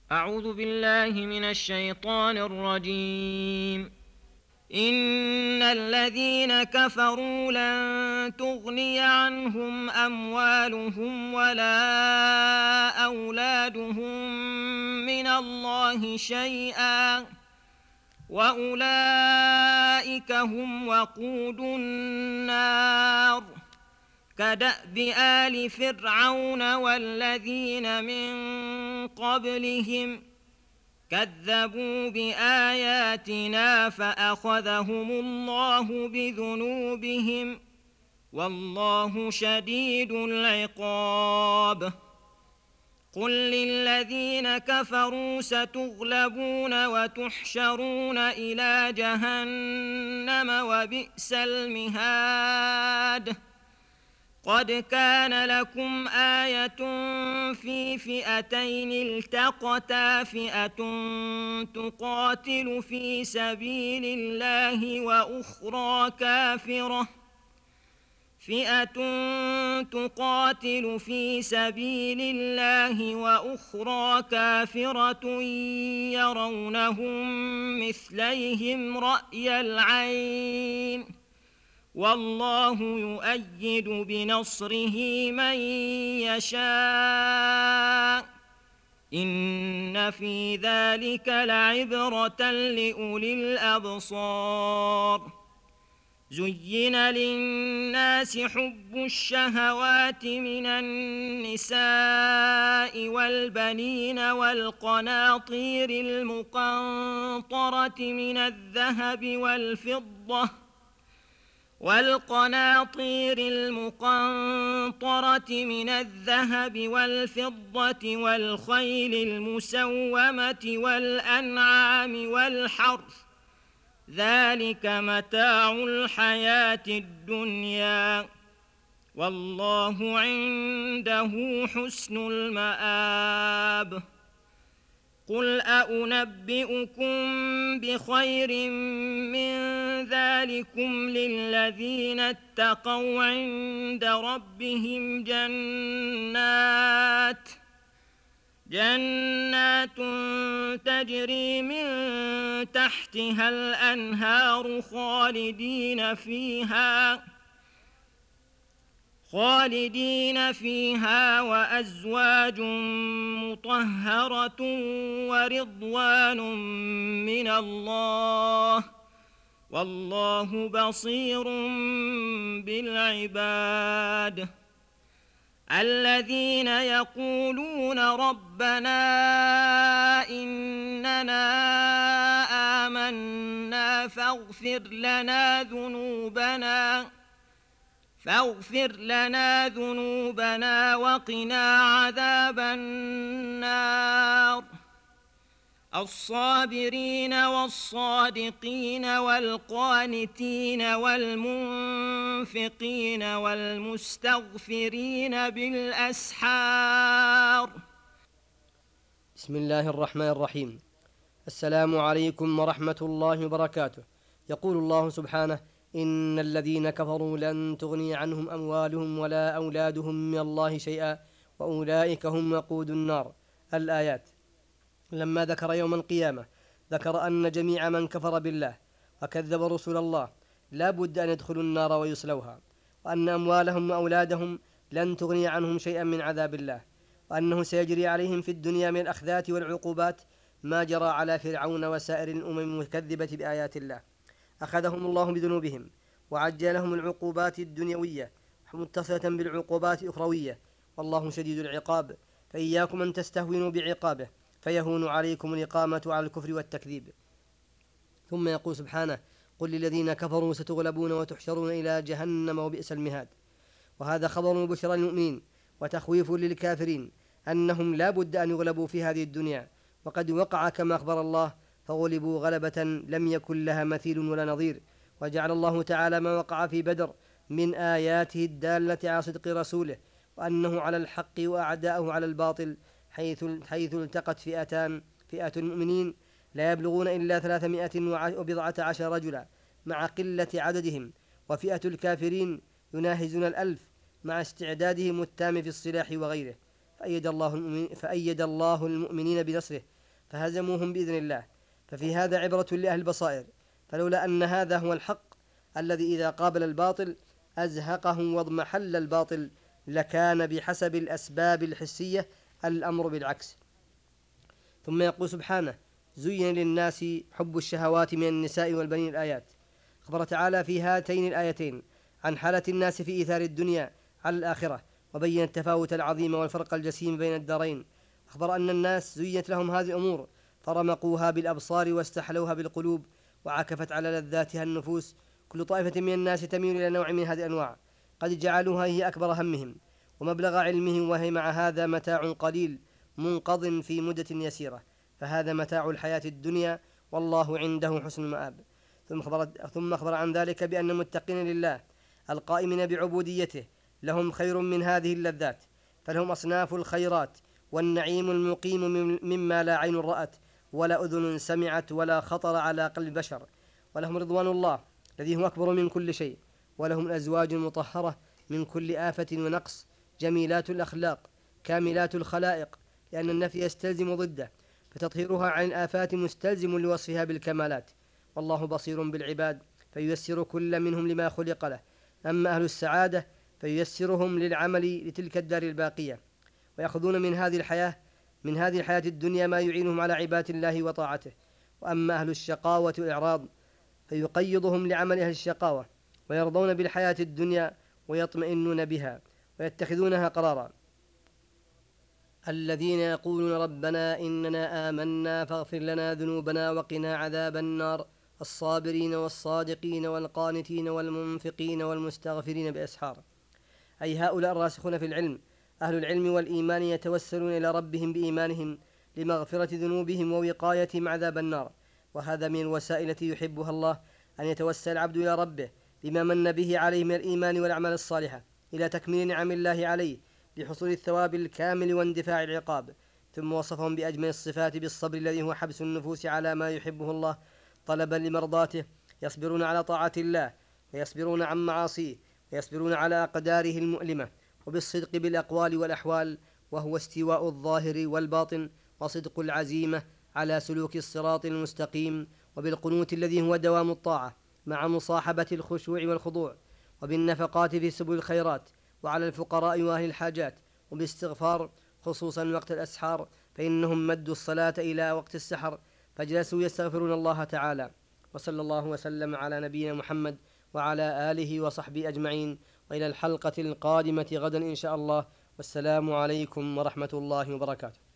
أعوذ بالله من الشيطان الرجيم. إن الذين كفروا لن تغني عنهم أموالهم ولا أولادهم من الله شيئا وأولئك هم وقود النار. كدأب آل فرعون والذين من قبلهم كذبوا بآياتنا فأخذهم الله بذنوبهم والله شديد العقاب. قل للذين كفروا ستغلبون وتحشرون إلى جهنم وبئس المهاد. قد كان لكم آية في فئتين التقتا فئة تقاتل في سبيل الله وأخرى كافرة يرونهم مثليهم رأي العين والله يؤيد بنصره من يشاء. إن في ذلك لعبرة لأولي الأبصار. زين للناس حب الشهوات من النساء والبنين والقناطير المقنطرة من الذهب والفضة والخيل المسومة والأنعام والحرث ذلك متاع الحياة الدنيا والله عنده حسن المآب. قل أنبئكم بخير من ذلكم للذين اتقوا عند ربهم جنات تجري من تحتها الأنهار خالدين فيها وأزواج مطهرة ورضوان من الله والله بصير بالعباد. الذين يقولون ربنا إننا آمنا فاغفر لنا ذنوبنا وقنا عذاب النار. الصابرين والصادقين والقانتين والمنفقين والمستغفرين بالأسحار. بسم الله الرحمن الرحيم. السلام عليكم ورحمة الله وبركاته. يقول الله سبحانه: إن الذين كفروا لن تغني عنهم أموالهم ولا أولادهم من الله شيئا وأولئك هم وقود النار. الآيات. لما ذكر يوم القيامة ذكر أن جميع من كفر بالله وكذب رسول الله لا بد أن يدخلوا النار ويصلوها، وأن أموالهم وأولادهم لن تغني عنهم شيئا من عذاب الله، وأنه سيجري عليهم في الدنيا من الأخذات والعقوبات ما جرى على فرعون وسائر الأمم المكذبة بآيات الله. أخذهم الله بذنوبهم وعجل لهم العقوبات الدنيوية متصلة بالعقوبات الأخروية، والله شديد العقاب، فإياكم أن تستهونوا بعقابه فيهون عليكم الإقامة على الكفر والتكذيب. ثم يقول سبحانه: قل للذين كفروا ستغلبون وتحشرون إلى جهنم وبئس المهاد. وهذا خبر بشرى للمؤمنين وتخويف للكافرين أنهم لا بد أن يغلبوا في هذه الدنيا، وقد وقع كما أخبر الله: فغلبوا غلبة لم يكن لها مثيل ولا نظير. وجعل الله تعالى ما وقع في بدر من آياته الدالة على صدق رسوله وأنه على الحق وأعداءه على الباطل، حيث التقت فئتان: فئة المؤمنين لا يبلغون إلا 310 رجلا مع قلة عددهم، وفئة الكافرين يناهزون 1000 مع استعدادهم التام في السلاح وغيره، فأيد الله المؤمنين بنصره فهزموهم بإذن الله. ففي هذا عبرة لأهل البصائر، فلولا أن هذا هو الحق الذي إذا قابل الباطل أزهقه واضمحل الباطل لكان بحسب الأسباب الحسية الأمر بالعكس. ثم يقول سبحانه: زين للناس حب الشهوات من النساء والبنين. الآيات. أخبر تعالى في هاتين الآيتين عن حالة الناس في إيثار الدنيا على الآخرة، وبين التفاوت العظيم والفرق الجسيم بين الدارين. أخبر أن الناس زينت لهم هذه الأمور فرمقوها بالأبصار واستحلوها بالقلوب وعكفت على لذاتها النفوس. كل طائفة من الناس تميل إلى نوع من هذه الأنواع، قد جعلوها هي أكبر همهم ومبلغ علمهم، وهي مع هذا متاع قليل منقض في مدة يسيرة، فهذا متاع الحياة الدنيا والله عنده حسن المآب. ثم أخبر عن ذلك بأن المتقين لله القائمين بعبوديته لهم خير من هذه اللذات، فلهم أصناف الخيرات والنعيم المقيم مما لا عين رأت ولا أذن سمعت ولا خطر على قلب بشر، ولهم رضوان الله الذي هو أكبر من كل شيء، ولهم الأزواج المطهرة من كل آفة ونقص، جميلات الأخلاق كاملات الخلائق، لأن النفي يستلزم ضده، فتطهيرها عن الآفات مستلزم لوصفها بالكمالات. والله بصير بالعباد فييسر كل منهم لما خلق له. أما أهل السعادة فييسرهم للعمل لتلك الدار الباقية، ويأخذون من هذه الحياة الدنيا ما يعينهم على عبادة الله وطاعته. وأما أهل الشقاوة والإعراض فيقيضهم لعمل أهل الشقاوة، ويرضون بالحياة الدنيا ويطمئنون بها ويتخذونها قرارا. الذين يقولون ربنا إننا آمنا فاغفر لنا ذنوبنا وقنا عذاب النار، الصابرين والصادقين والقانتين والمنفقين والمستغفرين بأسحار. أي هؤلاء الراسخون في العلم أهل العلم والإيمان يتوسلون إلى ربهم بإيمانهم لمغفرة ذنوبهم ووقايتهم عذاب النار. وهذا من الوسائل التي يحبها الله، أن يتوسل العبد إلى ربه بما من به عليه من الإيمان والأعمال الصالحة إلى تكميل نعم الله عليه بحصول الثواب الكامل واندفاع العقاب. ثم وصفهم بأجمل الصفات بالصبر الذي هو حبس النفوس على ما يحبه الله طلبا لمرضاته، يصبرون على طاعة الله ويصبرون عن معاصيه ويصبرون على أقداره المؤلمة، وبالصدق بالأقوال والأحوال، وهو استواء الظاهر والباطن وصدق العزيمة على سلوك الصراط المستقيم، وبالقنوت الذي هو دوام الطاعة مع مصاحبة الخشوع والخضوع، وبالنفقات في سبل الخيرات وعلى الفقراء وأهل الحاجات، وبالاستغفار خصوصا وقت الأسحار، فإنهم مدوا الصلاة إلى وقت السحر فجلسوا يستغفرون الله تعالى. وصلى الله وسلم على نبينا محمد وعلى آله وصحبه أجمعين، وإلى الحلقة القادمة غدا إن شاء الله، والسلام عليكم ورحمة الله وبركاته.